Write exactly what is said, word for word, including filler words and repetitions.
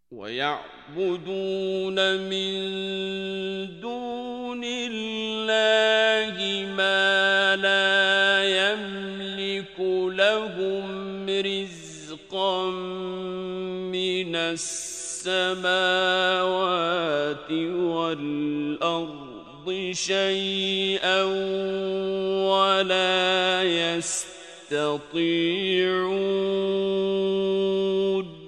ويعبدون من دون الله ما لا يملك لهم رزقا من السماوات والأرض شيئا ولا يستطيعون